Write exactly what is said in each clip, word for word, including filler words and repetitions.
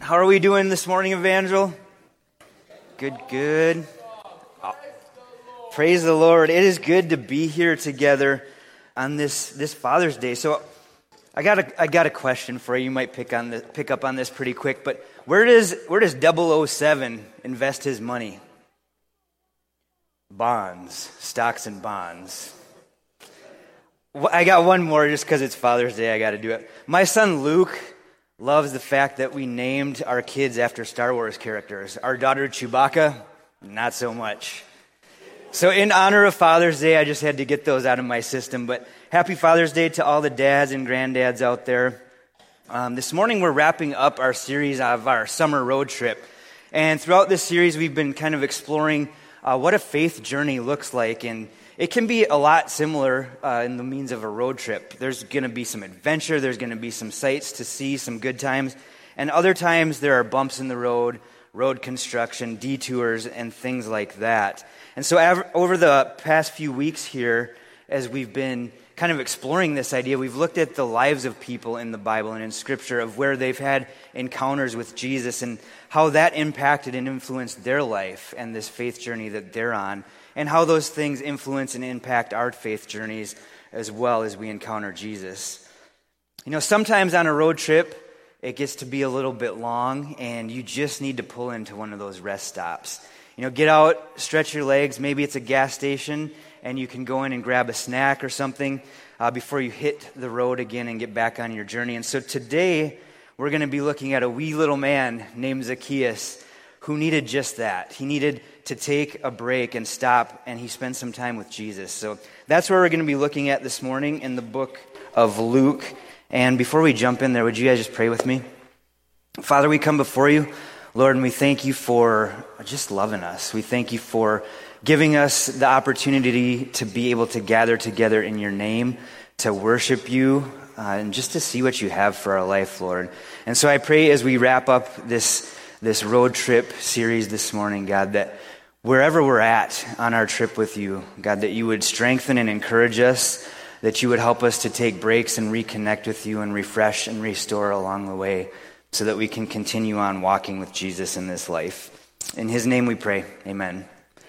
How are we doing this morning, Evangel? Good, good. Oh, praise the Lord. It is good to be here together on this, this Father's Day. So I got a I got a question for you. You might pick on the, pick up on this pretty quick, but where does where does double oh seven invest his money? Bonds, stocks and bonds. I got one more just because it's Father's Day. I got to do it. My son Luke loves the fact that we named our kids after Star Wars characters. Our daughter Chewbacca, not so much. So in honor of Father's Day, I just had to get those out of my system. But happy Father's Day to all the dads and granddads out there. Um, this morning we're wrapping up our series of our summer road trip. And throughout this series we've been kind of exploring uh, what a faith journey looks like. And it can be a lot similar uh, in the means of a road trip. There's going to be some adventure, there's going to be some sights to see, some good times, and other times there are bumps in the road, road construction, detours, and things like that. And so av- over the past few weeks here, as we've been kind of exploring this idea, we've looked at the lives of people in the Bible and in Scripture of where they've had encounters with Jesus and how that impacted and influenced their life and this faith journey that they're on, and how those things influence and impact our faith journeys as well as we encounter Jesus. You know, sometimes on a road trip, it gets to be a little bit long, and you just need to pull into one of those rest stops. You know, get out, stretch your legs, maybe it's a gas station, and you can go in and grab a snack or something uh, before you hit the road again and get back on your journey. And so today, we're going to be looking at a wee little man named Zacchaeus who needed just that. He needed to take a break and stop, and he spent some time with Jesus. So that's where we're going to be looking at this morning in the book of Luke. And before we jump in there, would you guys just pray with me? Father, we come before you, Lord, and we thank you for just loving us. We thank you for giving us the opportunity to be able to gather together in your name, to worship you, uh, and just to see what you have for our life, Lord. And so I pray as we wrap up this this road trip series this morning, God, that wherever we're at on our trip with you, God, that you would strengthen and encourage us, that you would help us to take breaks and reconnect with you and refresh and restore along the way so that we can continue on walking with Jesus in this life. In his name we pray, amen.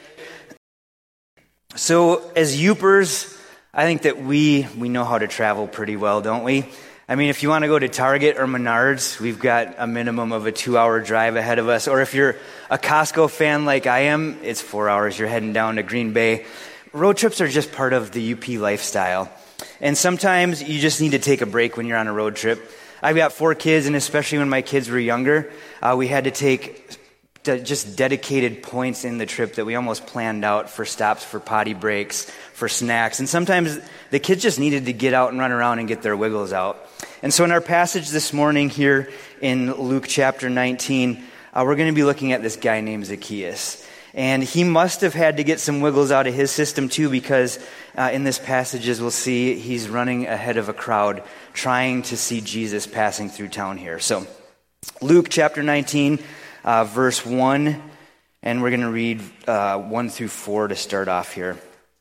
So as Yoopers, I think that we we know how to travel pretty well, don't we? I mean, if you want to go to Target or Menards, we've got a minimum of a two-hour drive ahead of us. Or if you're a Costco fan like I am, it's four hours. You're heading down to Green Bay. Road trips are just part of the U P lifestyle. And sometimes you just need to take a break when you're on a road trip. I've got four kids, and especially when my kids were younger, uh, we had to take de- just dedicated points in the trip that we almost planned out for stops, for potty breaks, for snacks. And sometimes the kids just needed to get out and run around and get their wiggles out. And so in our passage this morning here in Luke chapter nineteen, uh, we're going to be looking at this guy named Zacchaeus. And he must have had to get some wiggles out of his system too, because uh, in this passage, as we'll see, he's running ahead of a crowd trying to see Jesus passing through town here. So Luke chapter nineteen, uh, verse one, and we're going to read uh, one through four to start off here.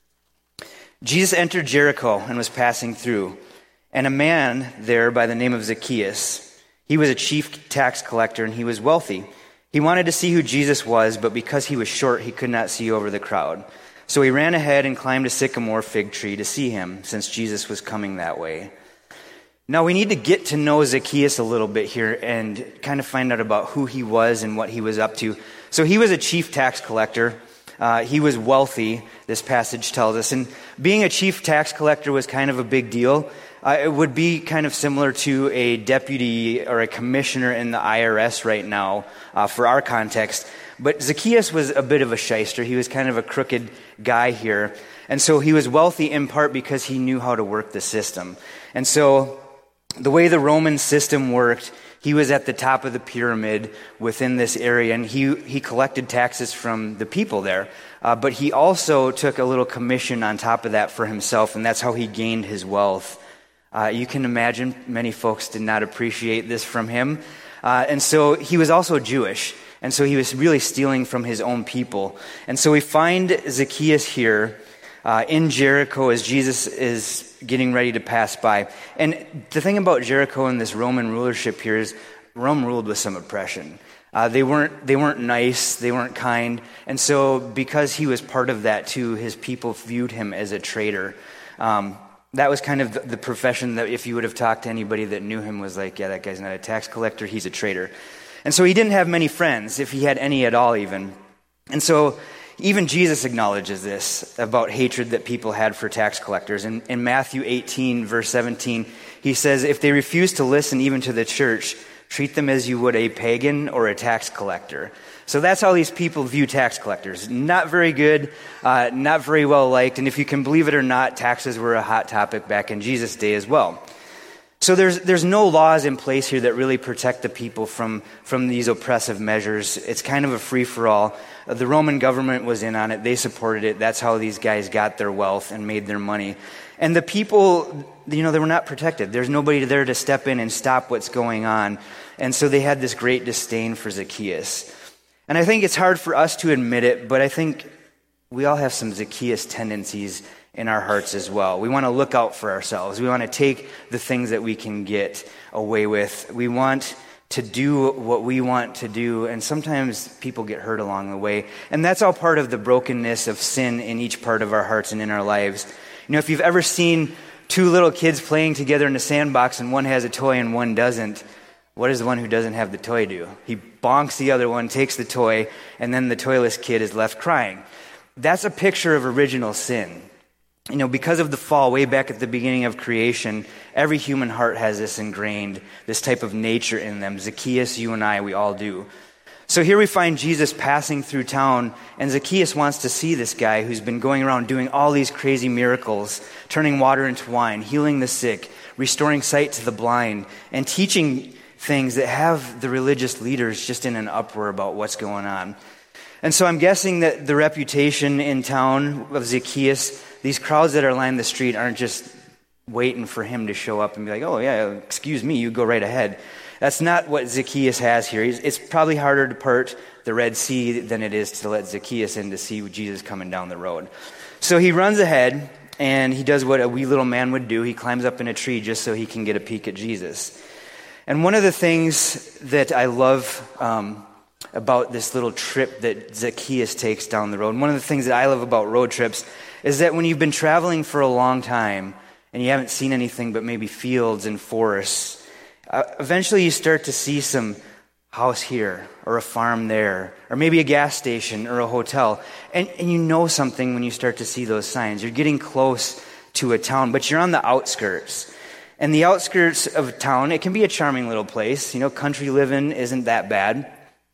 Jesus entered Jericho and was passing through. And a man there by the name of Zacchaeus, he was a chief tax collector and he was wealthy. He wanted to see who Jesus was, but because he was short, he could not see over the crowd. So he ran ahead and climbed a sycamore fig tree to see him, since Jesus was coming that way. Now we need to get to know Zacchaeus a little bit here and kind of find out about who he was and what he was up to. So he was a chief tax collector. Uh, he was wealthy, this passage tells us. And being a chief tax collector was kind of a big deal. Uh, it would be kind of similar to a deputy or a commissioner in the I R S right now uh, for our context. But Zacchaeus was a bit of a shyster. He was kind of a crooked guy here. And so he was wealthy in part because he knew how to work the system. And so the way the Roman system worked, he was at the top of the pyramid within this area, and he, he collected taxes from the people there. Uh, but he also took a little commission on top of that for himself, and that's how he gained his wealth. Uh, you can imagine many folks did not appreciate this from him. Uh, and so he was also Jewish. And so he was really stealing from his own people. And so we find Zacchaeus here uh, in Jericho as Jesus is getting ready to pass by. And the thing about Jericho and this Roman rulership here is Rome ruled with some oppression. Uh, they weren't they weren't nice, they weren't kind, and so because he was part of that too, his people viewed him as a traitor. Um, that was kind of the, the profession that if you would have talked to anybody that knew him was like, yeah, that guy's not a tax collector, he's a traitor. And so he didn't have many friends, if he had any at all even. And so even Jesus acknowledges this about hatred that people had for tax collectors. In, in Matthew eighteen, verse seventeen, he says, if they refuse to listen even to the church, treat them as you would a pagan or a tax collector. So that's how these people view tax collectors. Not very good, uh, not very well liked. And if you can believe it or not, taxes were a hot topic back in Jesus' day as well. So there's there's no laws in place here that really protect the people from, from these oppressive measures. It's kind of a free-for-all. Uh, the Roman government was in on it. They supported it. That's how these guys got their wealth and made their money. And the people, you know, they were not protected. There's nobody there to step in and stop what's going on. And so they had this great disdain for Zacchaeus. And I think it's hard for us to admit it, but I think we all have some Zacchaeus tendencies in our hearts as well. We want to look out for ourselves. We want to take the things that we can get away with. We want to do what we want to do, and sometimes people get hurt along the way. And that's all part of the brokenness of sin in each part of our hearts and in our lives. You know, if you've ever seen two little kids playing together in a sandbox and one has a toy and one doesn't, what does the one who doesn't have the toy do? He bonks the other one, takes the toy, and then the toyless kid is left crying. That's a picture of original sin. You know, because of the fall way back at the beginning of creation, every human heart has this ingrained, this type of nature in them. Zacchaeus, you and I, we all do. So here we find Jesus passing through town, and Zacchaeus wants to see this guy who's been going around doing all these crazy miracles, turning water into wine, healing the sick, restoring sight to the blind, and teaching things that have the religious leaders just in an uproar about what's going on. And so I'm guessing that the reputation in town of Zacchaeus, these crowds that are lining the street aren't just waiting for him to show up and be like, oh yeah, excuse me, you go right ahead. That's not what Zacchaeus has here. It's probably harder to part the Red Sea than it is to let Zacchaeus in to see Jesus coming down the road. So he runs ahead and he does what a wee little man would do. He climbs up in a tree just so he can get a peek at Jesus. And one of the things that I love um, about this little trip that Zacchaeus takes down the road, one of the things that I love about road trips is that when you've been traveling for a long time and you haven't seen anything but maybe fields and forests, uh, eventually you start to see some house here or a farm there or maybe a gas station or a hotel. And, and you know something when you start to see those signs. You're getting close to a town, but you're on the outskirts. And the outskirts of town, it can be a charming little place. You know, country living isn't that bad.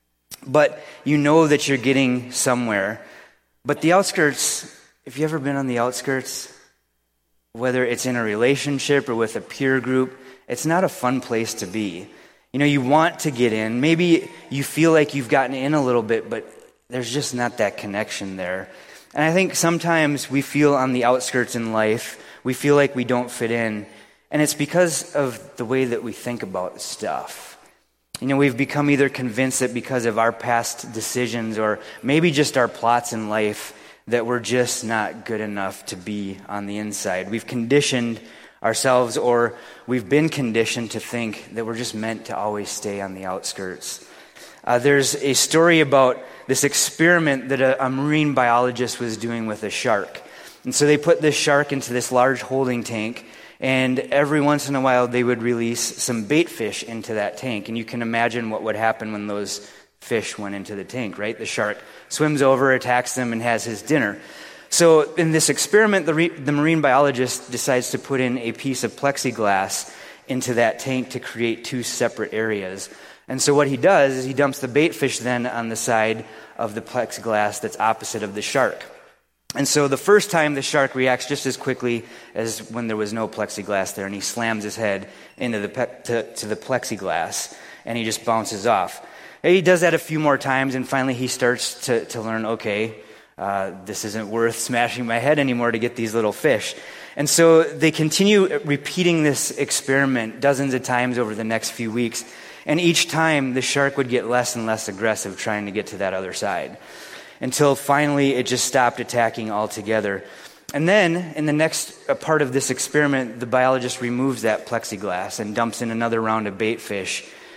But you know that you're getting somewhere. But the outskirts, if you've ever been on the outskirts, whether it's in a relationship or with a peer group, it's not a fun place to be. You know, you want to get in. Maybe you feel like you've gotten in a little bit, but there's just not that connection there. And I think sometimes we feel on the outskirts in life, we feel like we don't fit in. And it's because of the way that we think about stuff. You know, we've become either convinced that because of our past decisions or maybe just our plots in life that we're just not good enough to be on the inside. We've conditioned ourselves, or we've been conditioned to think that we're just meant to always stay on the outskirts. Uh, there's a story about this experiment that a, a marine biologist was doing with a shark. And so they put this shark into this large holding tank, and every once in a while they would release some bait fish into that tank. And you can imagine what would happen when those fish went into the tank, right? The shark swims over, attacks them, and has his dinner. So in this experiment, the, re- the marine biologist decides to put in a piece of plexiglass into that tank to create two separate areas. And so what he does is he dumps the bait fish then on the side of the plexiglass that's opposite of the shark. And so the first time the shark reacts just as quickly as when there was no plexiglass there, and he slams his head into the pe- to, to the plexiglass, and he just bounces off. And he does that a few more times, and finally he starts to, to learn, okay, uh, this isn't worth smashing my head anymore to get these little fish. And so they continue repeating this experiment dozens of times over the next few weeks, and each time the shark would get less and less aggressive trying to get to that other side, until finally it just stopped attacking altogether. And then, in the next part of this experiment, the biologist removes that plexiglass and dumps in another round of bait fish.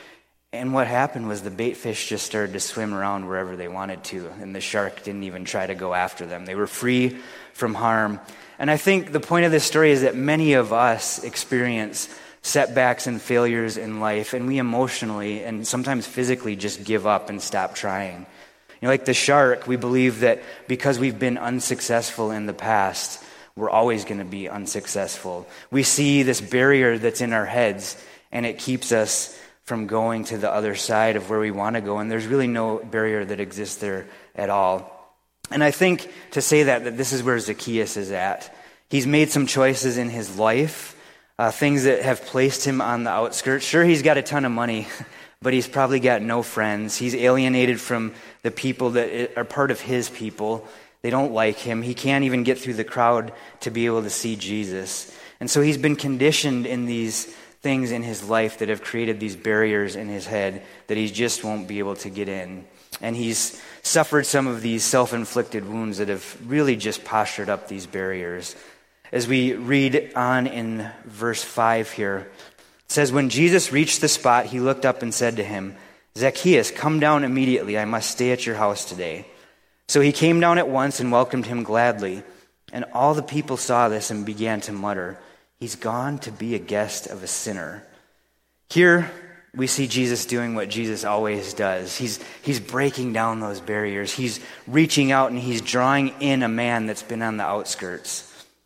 And what happened was the bait fish just started to swim around wherever they wanted to, and the shark didn't even try to go after them. They were free from harm. And I think the point of this story is that many of us experience setbacks and failures in life, and we emotionally and sometimes physically just give up and stop trying. You know, like the shark, we believe that because we've been unsuccessful in the past, we're always going to be unsuccessful. We see this barrier that's in our heads, and it keeps us from going to the other side of where we want to go, and there's really no barrier that exists there at all. And I think to say that, that this is where Zacchaeus is at. He's made some choices in his life, uh, things that have placed him on the outskirts. Sure, he's got a ton of money, but he's probably got no friends. He's alienated from the people that are part of his people. They don't like him. He can't even get through the crowd to be able to see Jesus. And so he's been conditioned in these things in his life that have created these barriers in his head that he just won't be able to get in. And he's suffered some of these self-inflicted wounds that have really just postured up these barriers. As we read on in verse five here, it says, "When Jesus reached the spot, he looked up and said to him, 'Zacchaeus, come down immediately. I must stay at your house today.' So he came down at once and welcomed him gladly. And all the people saw this and began to mutter, 'He's gone to be a guest of a sinner.'" Here we see Jesus doing what Jesus always does. He's, he's breaking down those barriers. He's reaching out and he's drawing in a man that's been on the outskirts.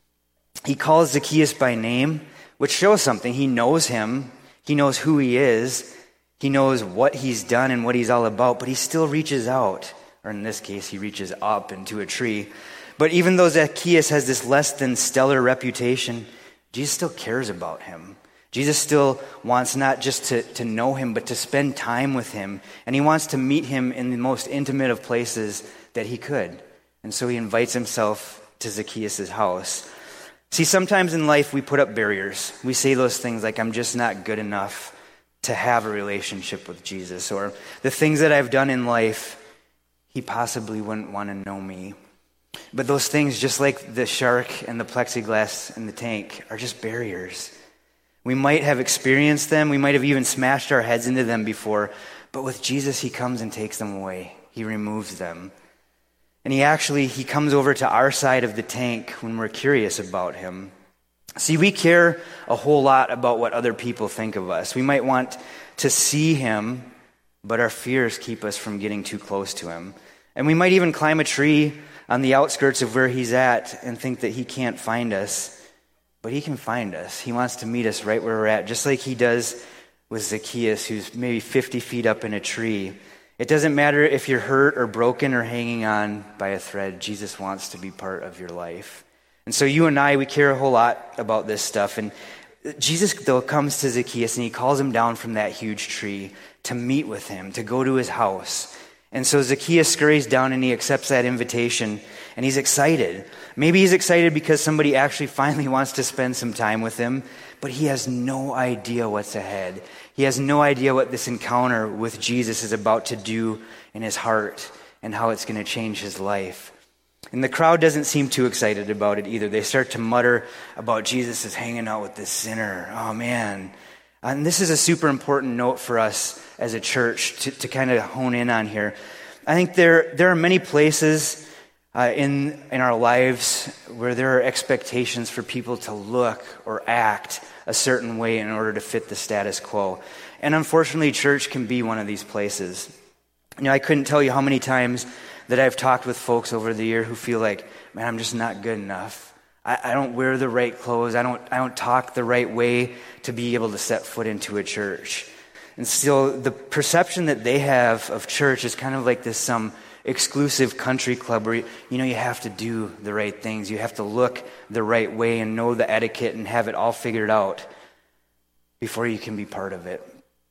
He calls Zacchaeus by name, which shows something. He knows him. He knows who he is. He knows what he's done and what he's all about, but he still reaches out. Or in this case, he reaches up into a tree. But even though Zacchaeus has this less than stellar reputation, Jesus still cares about him. Jesus still wants not just to, to know him, but to spend time with him. And he wants to meet him in the most intimate of places that he could. And so he invites himself to Zacchaeus' house. See, sometimes in life we put up barriers. We say those things like, I'm just not good enough to have a relationship with Jesus. Or the things that I've done in life, he possibly wouldn't want to know me. But those things, just like the shark and the plexiglass in the tank, are just barriers. We might have experienced them. We might have even smashed our heads into them before. But with Jesus, he comes and takes them away. He removes them. And he actually, he comes over to our side of the tank when we're curious about him. See, we care a whole lot about what other people think of us. We might want to see him, but our fears keep us from getting too close to him. And we might even climb a tree on the outskirts of where he's at and think that he can't find us. But he can find us. He wants to meet us right where we're at, just like he does with Zacchaeus, who's maybe fifty feet up in a tree. It doesn't matter if you're hurt or broken or hanging on by a thread. Jesus wants to be part of your life. And so you and I, we care a whole lot about this stuff. And Jesus, though, comes to Zacchaeus and he calls him down from that huge tree to meet with him, to go to his house. And so Zacchaeus scurries down and he accepts that invitation and he's excited. Maybe he's excited because somebody actually finally wants to spend some time with him, but he has no idea what's ahead. He has no idea what this encounter with Jesus is about to do in his heart and how it's going to change his life. And the crowd doesn't seem too excited about it either. They start to mutter about Jesus is hanging out with this sinner. Oh, man. And this is a super important note for us as a church to, to kind of hone in on here. I think there there are many places uh, in in our lives where there are expectations for people to look or act a certain way in order to fit the status quo. And unfortunately, church can be one of these places. You know, I couldn't tell you how many times that I've talked with folks over the year who feel like, man, I'm just not good enough. I, I don't wear the right clothes. I don't I don't talk the right way to be able to set foot into a church. And still, the perception that they have of church is kind of like this some exclusive country club where, you know, you have to do the right things. You have to look the right way and know the etiquette and have it all figured out before you can be part of it.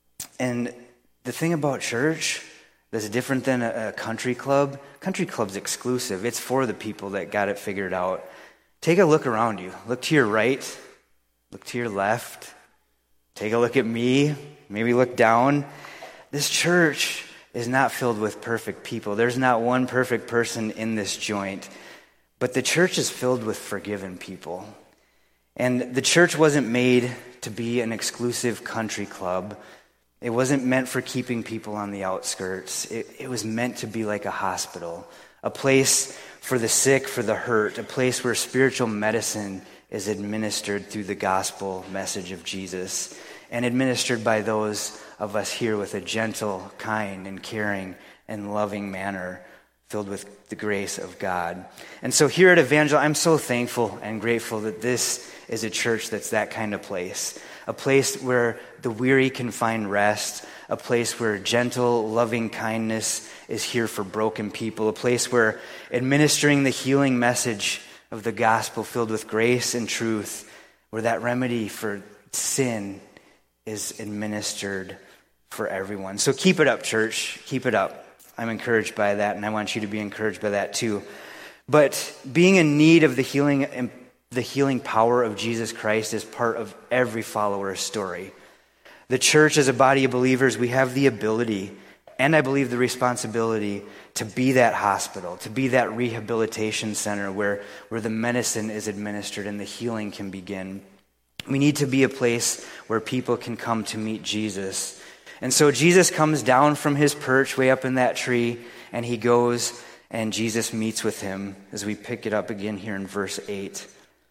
And the thing about church that's different than a, a country club, country club's exclusive. It's for the people that got it figured out. Take a look around you. Look to your right. Look to your left. Take a look at me. Maybe look down. This church is not filled with perfect people. There's not one perfect person in this joint. But the church is filled with forgiven people. And the church wasn't made to be an exclusive country club. It wasn't meant for keeping people on the outskirts. It, it was meant to be like a hospital, a place for the sick, for the hurt, a place where spiritual medicine is administered through the gospel message of Jesus and administered by those of us here with a gentle, kind, and caring and loving manner filled with the grace of God. And so here at Evangel, I'm so thankful and grateful that this is a church that's that kind of place, a place where the weary can find rest, a place where gentle, loving kindness is here for broken people, a place where administering the healing message of the gospel filled with grace and truth, where that remedy for sin is administered for everyone. So keep it up, church. Keep it up. I'm encouraged by that, and I want you to be encouraged by that too. But being in need of the healing the healing power of Jesus Christ is part of every follower's story. The church, as a body of believers, we have the ability, and I believe the responsibility, to be that hospital, to be that rehabilitation center where, where the medicine is administered and the healing can begin. We need to be a place where people can come to meet Jesus. And so Jesus comes down from his perch way up in that tree, and he goes, and Jesus meets with him, as we pick it up again here in verse eight.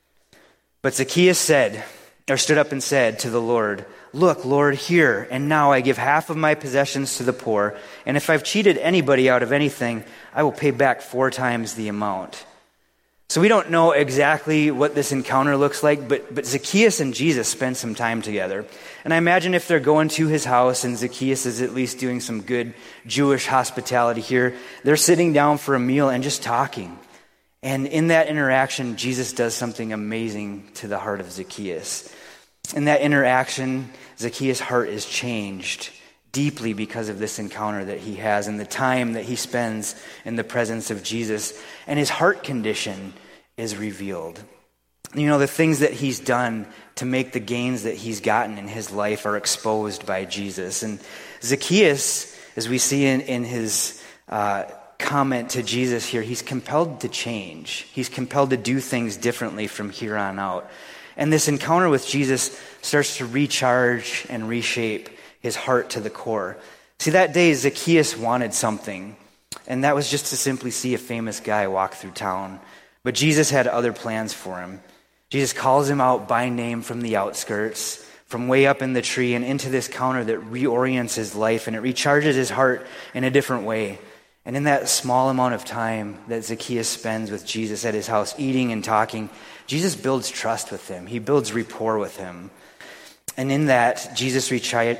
But Zacchaeus said, or stood up and said to the Lord, "Look, Lord, here and now I give half of my possessions to the poor, and if I've cheated anybody out of anything, I will pay back four times the amount." So we don't know exactly what this encounter looks like, but, but Zacchaeus and Jesus spend some time together. And I imagine if they're going to his house and Zacchaeus is at least doing some good Jewish hospitality here, they're sitting down for a meal and just talking. And in that interaction, Jesus does something amazing to the heart of Zacchaeus. In that interaction, Zacchaeus' heart is changed deeply because of this encounter that he has and the time that he spends in the presence of Jesus. And his heart condition is revealed. You know, the things that he's done to make the gains that he's gotten in his life are exposed by Jesus. And Zacchaeus, as we see in, in his uh, comment to Jesus here, he's compelled to change. He's compelled to do things differently from here on out. And this encounter with Jesus starts to recharge and reshape his heart to the core. See, that day Zacchaeus wanted something, and that was just to simply see a famous guy walk through town. But Jesus had other plans for him. Jesus calls him out by name from the outskirts, from way up in the tree, and into this encounter that reorients his life, and it recharges his heart in a different way. And in that small amount of time that Zacchaeus spends with Jesus at his house, eating and talking, Jesus builds trust with him. He builds rapport with him. And in that, Jesus recharges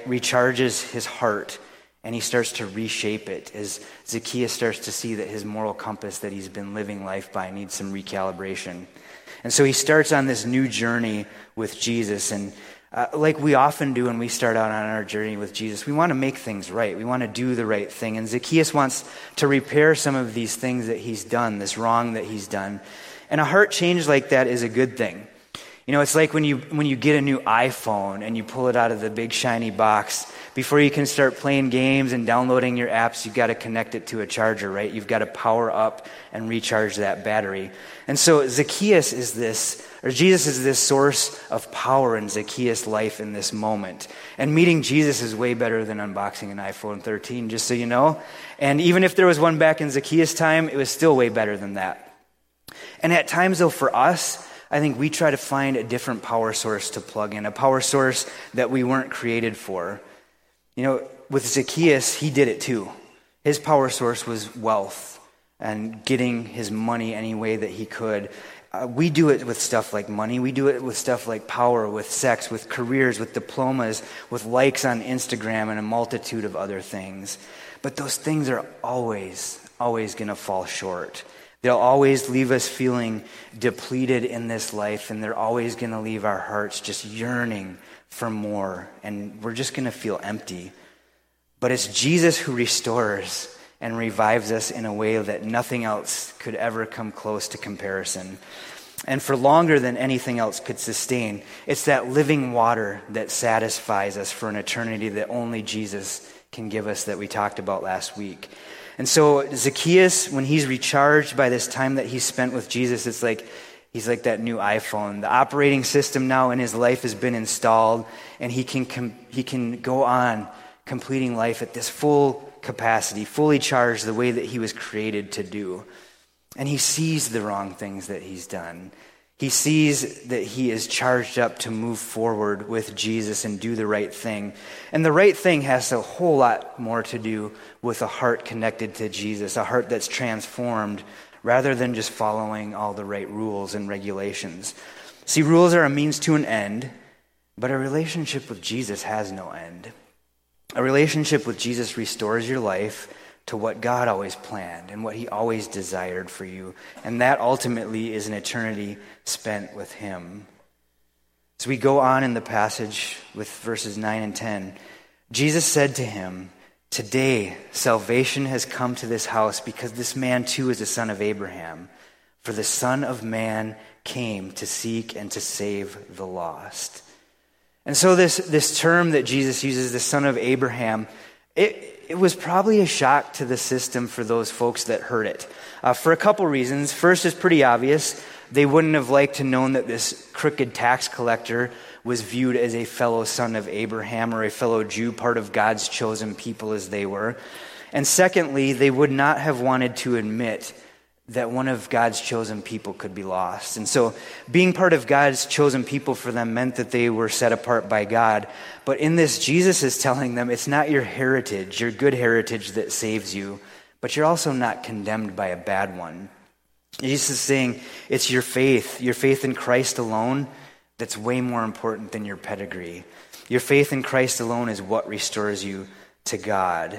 his heart, and he starts to reshape it as Zacchaeus starts to see that his moral compass that he's been living life by needs some recalibration. And so he starts on this new journey with Jesus. And uh, like we often do when we start out on our journey with Jesus, we want to make things right. We want to do the right thing. And Zacchaeus wants to repair some of these things that he's done, this wrong that he's done. And a heart change like that is a good thing. You know, it's like when you when you get a new iPhone and you pull it out of the big shiny box. Before you can start playing games and downloading your apps, you've got to connect it to a charger, right? You've got to power up and recharge that battery. And so Zacchaeus is this, or Jesus is this source of power in Zacchaeus' life in this moment. And meeting Jesus is way better than unboxing an iPhone thirteen, just so you know. And even if there was one back in Zacchaeus' time, it was still way better than that. And at times, though, for us, I think we try to find a different power source to plug in, a power source that we weren't created for. You know, with Zacchaeus, he did it too. His power source was wealth and getting his money any way that he could. Uh, we do it with stuff like money. We do it with stuff like power, with sex, with careers, with diplomas, with likes on Instagram, and a multitude of other things. But those things are always, always going to fall short. They'll always leave us feeling depleted in this life, and they're always going to leave our hearts just yearning for more, and we're just going to feel empty. But it's Jesus who restores and revives us in a way that nothing else could ever come close to comparison. And for longer than anything else could sustain, it's that living water that satisfies us for an eternity that only Jesus can give us, that we talked about last week. And so Zacchaeus, when he's recharged by this time that he's spent with Jesus, it's like he's like that new iPhone. The operating system now in his life has been installed, and he can com- he can go on completing life at this full capacity, fully charged the way that he was created to do. And he sees the wrong things that he's done. He sees that he is charged up to move forward with Jesus and do the right thing. And the right thing has a whole lot more to do with a heart connected to Jesus, a heart that's transformed rather than just following all the right rules and regulations. See, rules are a means to an end, but a relationship with Jesus has no end. A relationship with Jesus restores your life to what God always planned and what he always desired for you. And that ultimately is an eternity spent with him. So we go on in the passage with verses nine and ten. Jesus said to him, "Today salvation has come to this house because this man too is a son of Abraham. For the Son of Man came to seek and to save the lost." And so this, this term that Jesus uses, the son of Abraham, it It was probably a shock to the system for those folks that heard it. Uh, for a couple reasons. First, it's pretty obvious. They wouldn't have liked to known that this crooked tax collector was viewed as a fellow son of Abraham or a fellow Jew, part of God's chosen people as they were. And secondly, they would not have wanted to admit that one of God's chosen people could be lost. And so being part of God's chosen people for them meant that they were set apart by God. But in this, Jesus is telling them it's not your heritage, your good heritage that saves you, but you're also not condemned by a bad one. Jesus is saying it's your faith, your faith in Christ alone that's way more important than your pedigree. Your faith in Christ alone is what restores you to God.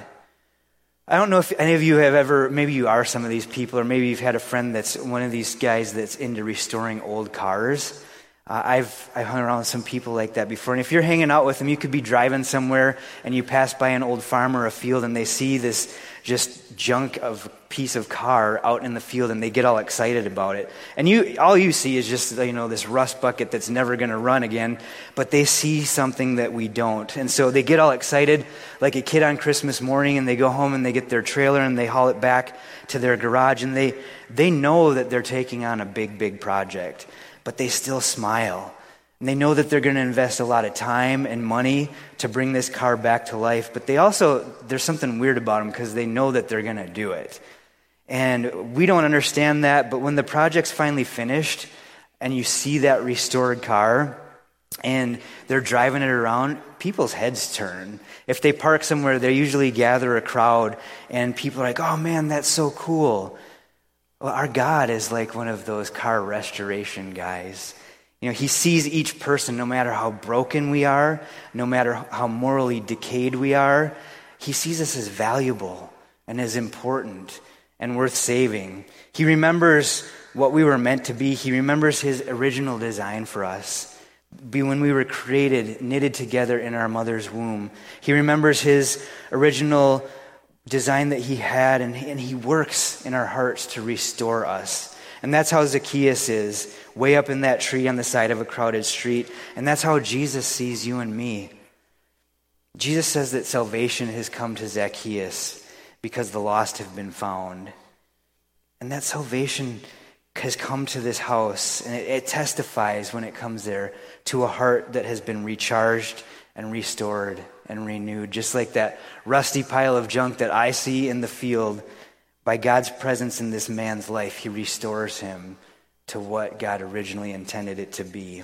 I don't know if any of you have ever, maybe you are some of these people, or maybe you've had a friend that's one of these guys that's into restoring old cars. Uh, I've I've hung around with some people like that before. And if you're hanging out with them, you could be driving somewhere and you pass by an old farm or a field and they see this just junk of piece of car out in the field and they get all excited about it. And you, all you see is just, you know, this rust bucket that's never going to run again, but they see something that we don't. And so they get all excited like a kid on Christmas morning, and they go home and they get their trailer and they haul it back to their garage, and they they know that they're taking on a big, big project, but they still smile. And they know that they're going to invest a lot of time and money to bring this car back to life, but they also, there's something weird about them because they know that they're going to do it. And we don't understand that, but when the project's finally finished and you see that restored car and they're driving it around, people's heads turn. If they park somewhere, they usually gather a crowd and people are like, "Oh man, that's so cool." Well, our God is like one of those car restoration guys. You know, he sees each person, no matter how broken we are, no matter how morally decayed we are. He sees us as valuable and as important and worth saving. He remembers what we were meant to be. He remembers his original design for us. Be when we were created, knitted together in our mother's womb. He remembers his original design that he had, and, and he works in our hearts to restore us. And that's how Zacchaeus is, way up in that tree on the side of a crowded street. And that's how Jesus sees you and me. Jesus says that salvation has come to Zacchaeus because the lost have been found. And that salvation has come to this house, and it, it testifies when it comes there to a heart that has been recharged and restored and renewed. Just like that rusty pile of junk that I see in the field, by God's presence in this man's life, he restores him to what God originally intended it to be.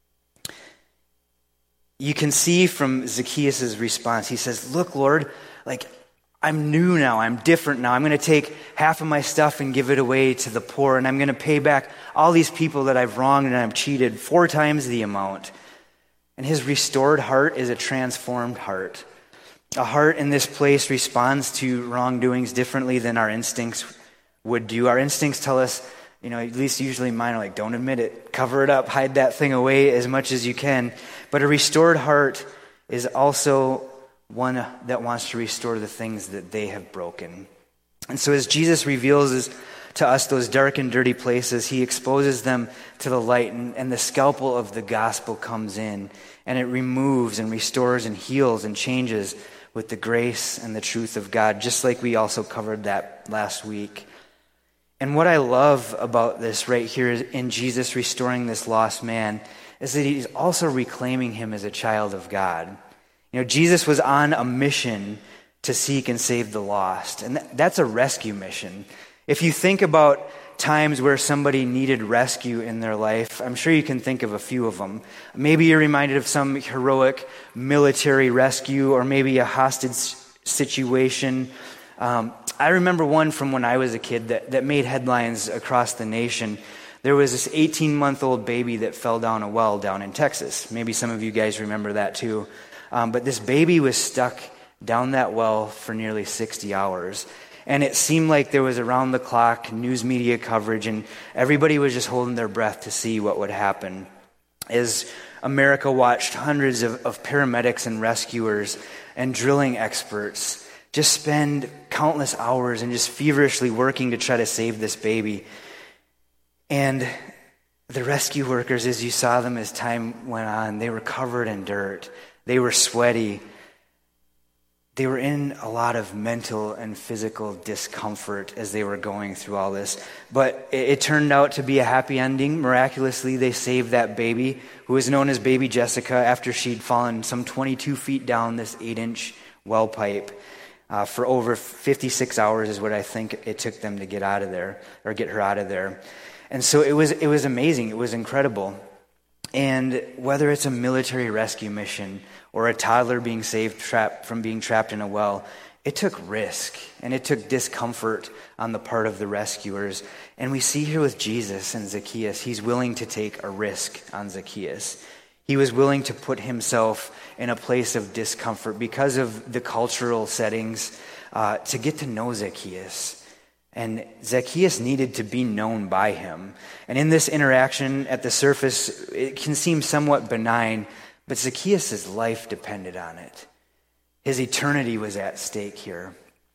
You can see from Zacchaeus' response, he says, "Look, Lord, like, I'm new now, I'm different now. I'm going to take half of my stuff and give it away to the poor, and I'm going to pay back all these people that I've wronged and I've cheated four times the amount." And his restored heart is a transformed heart. A heart in this place responds to wrongdoings differently than our instincts would do. Our instincts tell us, you know, at least usually mine are like, don't admit it, cover it up, hide that thing away as much as you can. But a restored heart is also one that wants to restore the things that they have broken. And so as Jesus reveals his, to us those dark and dirty places, he exposes them to the light, and, and the scalpel of the gospel comes in, and it removes and restores and heals and changes with the grace and the truth of God, just like we also covered that last week. And what I love about this right here in Jesus restoring this lost man is that he's also reclaiming him as a child of God. You know, Jesus was on a mission to seek and save the lost. And that's a rescue mission. If you think about times where somebody needed rescue in their life, I'm sure you can think of a few of them. Maybe you're reminded of some heroic military rescue, or maybe a hostage situation. Um, I remember one from when I was a kid that, that made headlines across the nation. There was this eighteen-month-old baby that fell down a well down in Texas. Maybe some of you guys remember that too. Um, but this baby was stuck down that well for nearly sixty hours. And it seemed like there was around-the-clock news media coverage, and everybody was just holding their breath to see what would happen. As America watched hundreds of, of paramedics and rescuers and drilling experts just spend countless hours and just feverishly working to try to save this baby. And the rescue workers, as you saw them as time went on, they were covered in dirt. They were sweaty. They were in a lot of mental and physical discomfort as they were going through all this. But it, it turned out to be a happy ending. Miraculously, they saved that baby, who was known as Baby Jessica, after she'd fallen some twenty-two feet down this eight-inch well pipe. Uh, for over fifty-six hours is what I think it took them to get out of there, or get her out of there. And so it was it was amazing. It was incredible. And whether it's a military rescue mission or a toddler being saved trapped from being trapped in a well, it took risk and it took discomfort on the part of the rescuers. And we see here with Jesus and Zacchaeus, he's willing to take a risk on Zacchaeus. He was willing to put himself in a place of discomfort because of the cultural settings uh, to get to know Zacchaeus. And Zacchaeus needed to be known by him. And in this interaction, at the surface, it can seem somewhat benign, but Zacchaeus' life depended on it. His eternity was at stake here.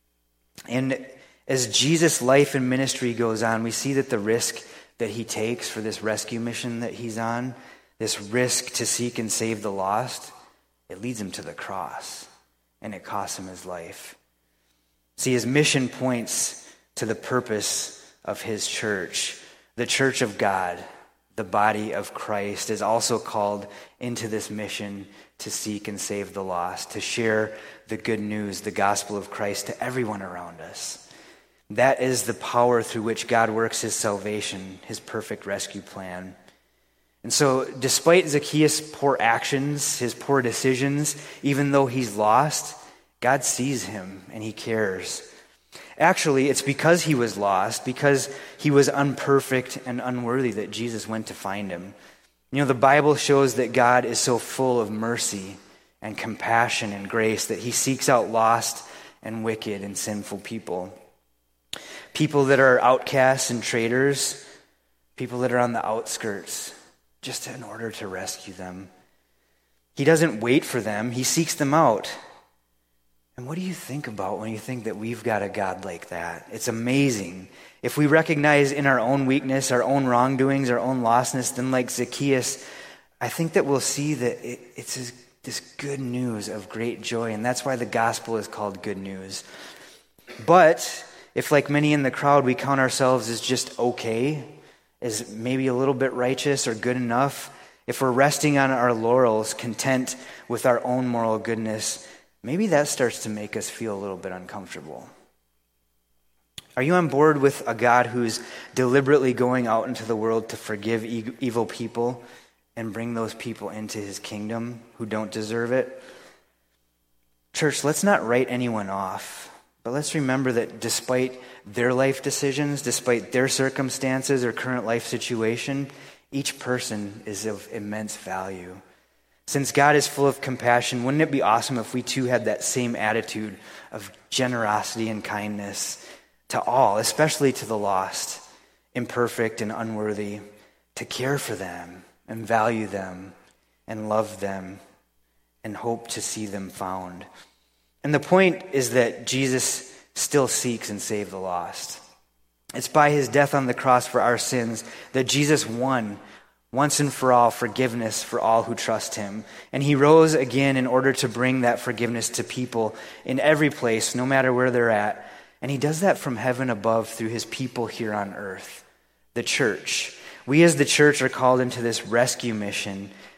And as Jesus' life and ministry goes on, we see that the risk that he takes for this rescue mission that he's on, this risk to seek and save the lost, it leads him to the cross, and it costs him his life. See, his mission points to the purpose of his church. The church of God, the body of Christ, is also called into this mission to seek and save the lost, to share the good news, the gospel of Christ, to everyone around us. That is the power through which God works his salvation, his perfect rescue plan. And so, despite Zacchaeus' poor actions, his poor decisions, even though he's lost, God sees him and he cares. Actually, it's because he was lost, because he was unperfect and unworthy, that Jesus went to find him. You know, the Bible shows that God is so full of mercy and compassion and grace that he seeks out lost and wicked and sinful people. People that are outcasts and traitors, people that are on the outskirts, just in order to rescue them. He doesn't wait for them, he seeks them out. And what do you think about when you think that we've got a God like that? It's amazing. If we recognize in our own weakness, our own wrongdoings, our own lostness, then like Zacchaeus, I think that we'll see that it, it's this good news of great joy, and that's why the gospel is called good news. But if, like many in the crowd, we count ourselves as just okay, as maybe a little bit righteous or good enough, if we're resting on our laurels, content with our own moral goodness, maybe that starts to make us feel a little bit uncomfortable. Are you on board with a God who's deliberately going out into the world to forgive e- evil people and bring those people into his kingdom who don't deserve it? Church, let's not write anyone off, but let's remember that despite their life decisions, despite their circumstances or current life situation, each person is of immense value. Since God is full of compassion, wouldn't it be awesome if we too had that same attitude of generosity and kindness to all, especially to the lost, imperfect and unworthy, to care for them and value them and love them and hope to see them found. And the point is that Jesus still seeks and saves the lost. It's by his death on the cross for our sins that Jesus won once and for all forgiveness for all who trust him. And he rose again in order to bring that forgiveness to people in every place, no matter where they're at. And he does that from heaven above through his people here on earth, the church. We as the church are called into this rescue mission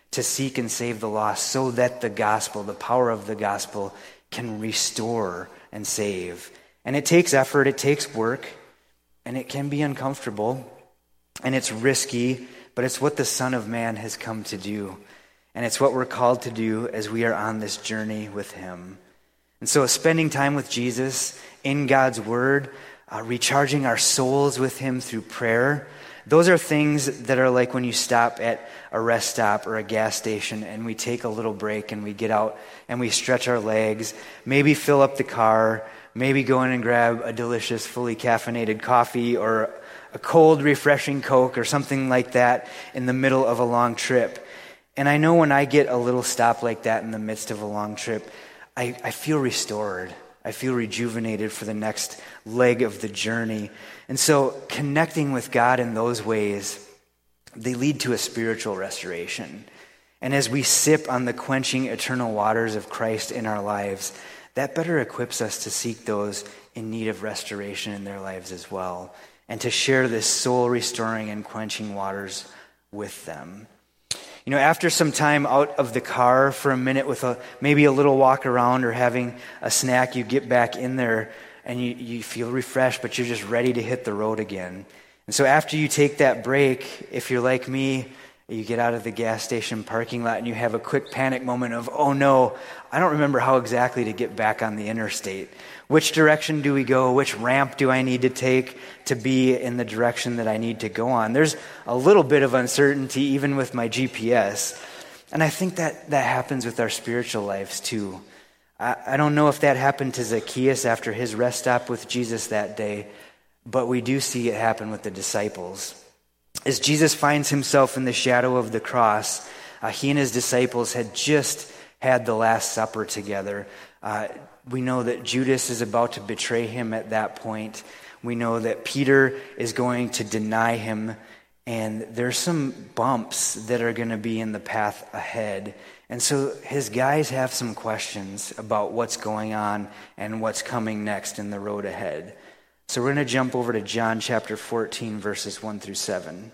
to seek and save the lost so that the gospel, the power of the gospel, can restore and save. And it takes effort, it takes work, and it can be uncomfortable, and it's risky, but it's what the Son of Man has come to do. And it's what we're called to do as we are on this journey with him. And so spending time with Jesus in God's word, uh, recharging our souls with him through prayer, those are things that are like when you stop at a rest stop or a gas station and we take a little break and we get out and we stretch our legs, maybe fill up the car, maybe go in and grab a delicious, fully caffeinated coffee or a cold, refreshing Coke or something like that in the middle of a long trip. And I know when I get a little stop like that in the midst of a long trip, I, I feel restored. I feel rejuvenated for the next leg of the journey. And so connecting with God in those ways, they lead to a spiritual restoration. And as we sip on the quenching eternal waters of Christ in our lives, that better equips us to seek those in need of restoration in their lives as well, and to share this soul restoring and quenching waters with them. You know, after some time out of the car for a minute with a maybe a little walk around or having a snack, you get back in there and you, you feel refreshed, but you're just ready to hit the road again. And so after you take that break, if you're like me, you get out of the gas station parking lot and you have a quick panic moment of, oh no, I don't remember how exactly to get back on the interstate. Which direction do we go? Which ramp do I need to take to be in the direction that I need to go on? There's a little bit of uncertainty even with my G P S. And I think that that happens with our spiritual lives too. I, I don't know if that happened to Zacchaeus after his rest stop with Jesus that day, but we do see it happen with the disciples. As Jesus finds himself in the shadow of the cross, uh, he and his disciples had just had the Last Supper together. Uh, we know that Judas is about to betray him at that point. We know that Peter is going to deny him, and there's some bumps that are going to be in the path ahead. And so his guys have some questions about what's going on and what's coming next in the road ahead. So we're going to jump over to John chapter fourteen, verses one through seven.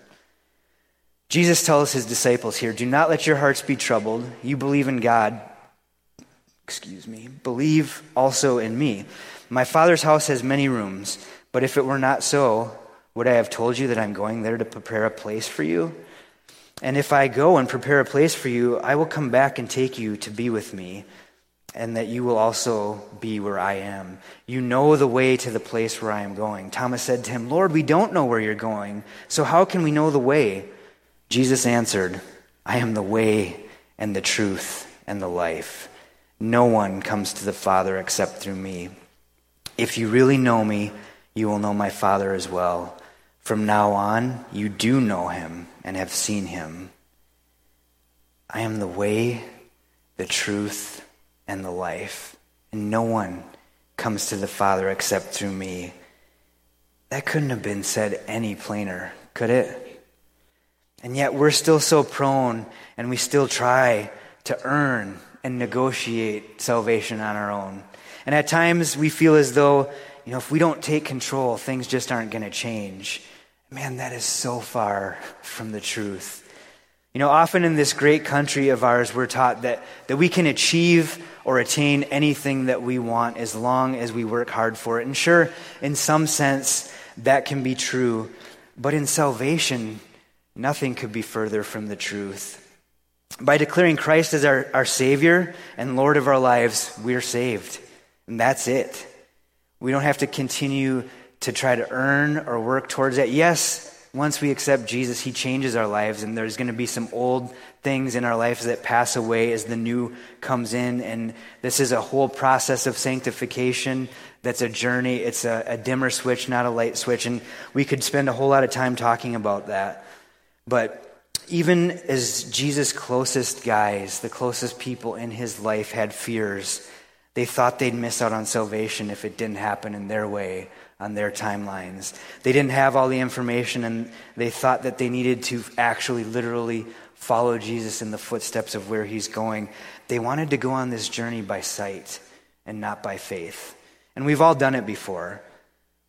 Jesus tells his disciples here, "Do not let your hearts be troubled. You believe in God. Excuse me. Believe also in me. My Father's house has many rooms, but if it were not so, would I have told you that I'm going there to prepare a place for you? And if I go and prepare a place for you, I will come back and take you to be with me, and that you will also be where I am. You know the way to the place where I am going." Thomas said to him, "Lord, we don't know where you're going, so how can we know the way?" Jesus answered, "I am the way and the truth and the life. No one comes to the Father except through me. If you really know me, you will know my Father as well. From now on, you do know him and have seen him. I am the way, the truth, and the life, and no one comes to the Father except through me." That couldn't have been said any plainer, could it? And yet we're still so prone, and we still try to earn and negotiate salvation on our own. And at times we feel as though, you know, if we don't take control, things just aren't going to change. Man, that is so far from the truth. You know, often in this great country of ours, we're taught that, that we can achieve or attain anything that we want as long as we work hard for it. And sure, in some sense, that can be true. But in salvation, nothing could be further from the truth. By declaring Christ as our, our Savior and Lord of our lives, we're saved. And that's it. We don't have to continue to try to earn or work towards that. Yes, once we accept Jesus, he changes our lives, and there's going to be some old things in our lives that pass away as the new comes in. And this is a whole process of sanctification that's a journey. It's a, a dimmer switch, not a light switch. And we could spend a whole lot of time talking about that. But even as Jesus' closest guys, the closest people in his life had fears, they thought they'd miss out on salvation if it didn't happen in their way, on their timelines. They didn't have all the information, and they thought that they needed to actually literally follow Jesus in the footsteps of where he's going. They wanted to go on this journey by sight and not by faith. And we've all done it before.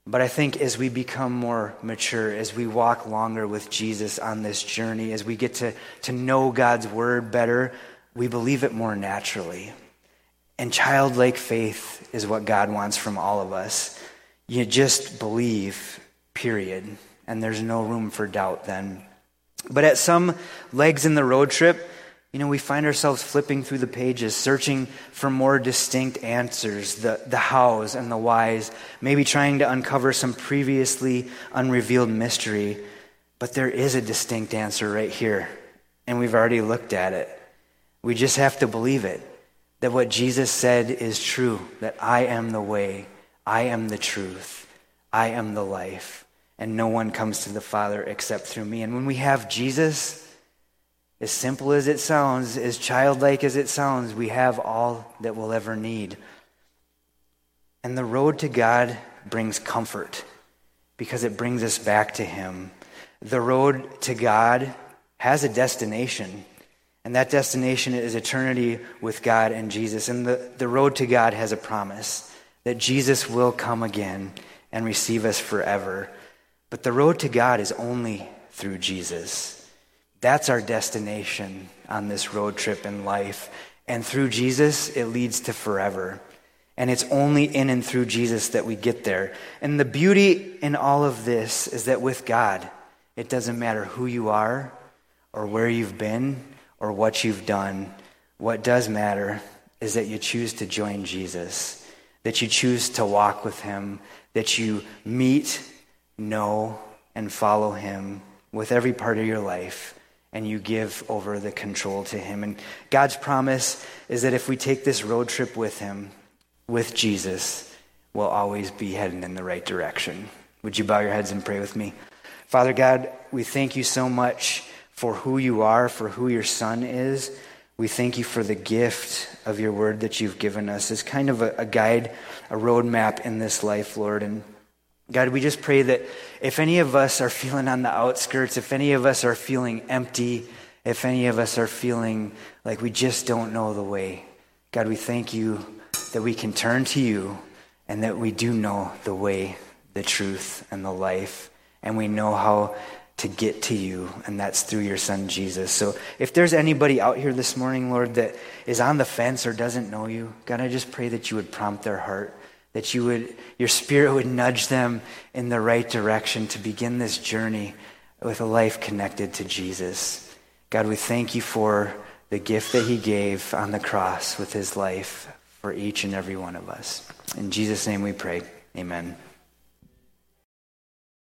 But I think as we become more mature, as we walk longer with Jesus on this journey, as we get to, to know God's word better, we believe it more naturally. And childlike faith is what God wants from all of us. You just believe, period. And there's no room for doubt then. But at some legs in the road trip, you know, we find ourselves flipping through the pages, searching for more distinct answers, the, the hows and the whys, maybe trying to uncover some previously unrevealed mystery. But there is a distinct answer right here, and we've already looked at it. We just have to believe it, that what Jesus said is true, that I am the way, I am the truth, I am the life, and no one comes to the Father except through me. And when we have Jesus, as simple as it sounds, as childlike as it sounds, we have all that we'll ever need. And the road to God brings comfort because it brings us back to Him. The road to God has a destination, and that destination is eternity with God and Jesus. And the, the road to God has a promise that Jesus will come again and receive us forever. But the road to God is only through Jesus. That's our destination on this road trip in life. And through Jesus, it leads to forever. And it's only in and through Jesus that we get there. And the beauty in all of this is that with God, it doesn't matter who you are or where you've been or what you've done. What does matter is that you choose to join Jesus, that you choose to walk with Him, that you meet, know, and follow Him with every part of your life. And you give over the control to Him. And God's promise is that if we take this road trip with Him, with Jesus, we'll always be heading in the right direction. Would you bow your heads and pray with me? Father God, we thank you so much for who you are, for who your Son is. We thank you for the gift of your word that you've given us as kind of a, a guide, a roadmap in this life, Lord. And God, we just pray that if any of us are feeling on the outskirts, if any of us are feeling empty, if any of us are feeling like we just don't know the way, God, we thank you that we can turn to you and that we do know the way, the truth, and the life, and we know how to get to you, and that's through your Son, Jesus. So if there's anybody out here this morning, Lord, that is on the fence or doesn't know you, God, I just pray that you would prompt their heart, that you would, your Spirit would nudge them in the right direction to begin this journey with a life connected to Jesus. God, we thank you for the gift that He gave on the cross with His life for each and every one of us. In Jesus' name we pray, amen.